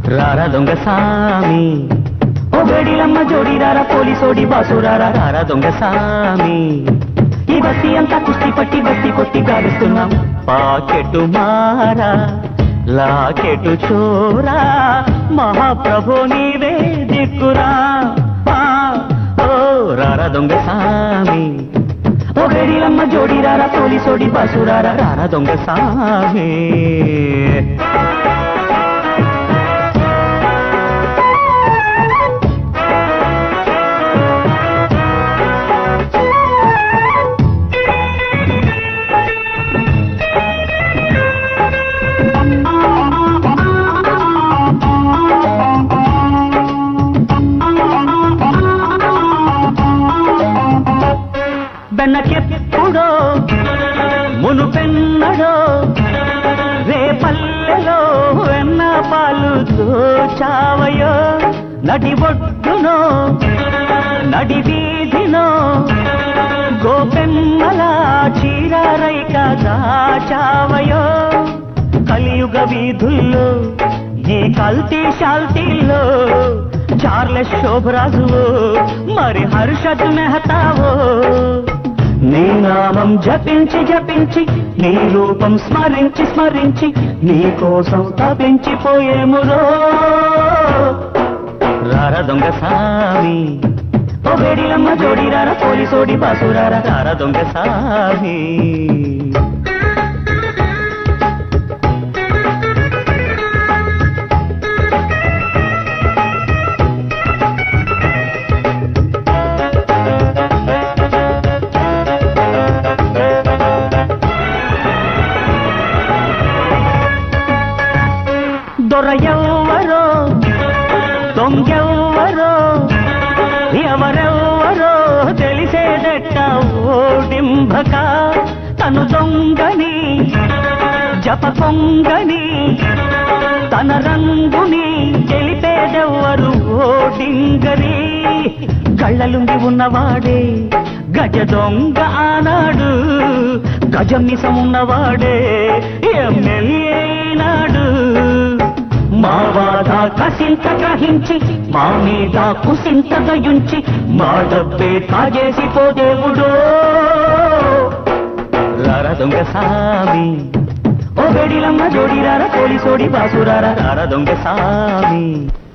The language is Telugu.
రారా దొంగ సామి ఓ వేడిలమ్మ జోడి రారా పోలీసోడి బాసురారా రారా దొంగ సామి ఈ బస్తీ అంతా కుస్తీ పట్టి బస్తీ కొట్టి గావిస్తున్నాం పాకెటు మారా లాకెటు చోరా మహాప్రభు నీవే దిక్కురా ఓ రారా దొంగ సామి ఓ వేడిలమ్మ జోడి రారా పోలీసోడి బాసురారా రారా దొంగ సామి వెనకెప్పుడో మునుపెన్నడో రేపల్లెలో వెన్న పాలు దోచావయో నడి ఒడ్డునో నడి వీధినో గోపెమ్మల చీరారైక దాచావయో కలియుగ వీధుల్లో ఈ కల్తీ శాల్తీల్లో చార్లెస్ శోభరాజువో మరి హర్షద్ మెహతావో నీ నామం జపించి జపించి నీ రూపం స్మరించి స్మరించి నీ కోసం తపించిపోయేమురో రారా దొంగ సామి ఓ వేడిలమ్మ జోడి రారా పోలీసోడి బాసురారా రారా దొంగ సామి దొరయెవ్వరో దొంగెవ్వరో ఎవరెవ్వరో తెలిసేదెట్ట ఓడింభక తను దొంగని జప పొంగని తన రంగుని తెలిపేదెవ్వరు ఓడింగని కళ్ళలుండి ఉన్నవాడే గజ దొంగ ఆనాడు గజమిసం ఉన్నవాడే ఎమ్మెల్యే నాడు మా బాధ కసింత గ్రహించి మా మీద కుసింత దయుంచి మా డబ్బే కాజేసి పోదేవుడో రారా దొంగ సామి ఓ వేడిలమ్మ జోడి రారా పోలీసోడి బాసురారా రారా దొంగ సామి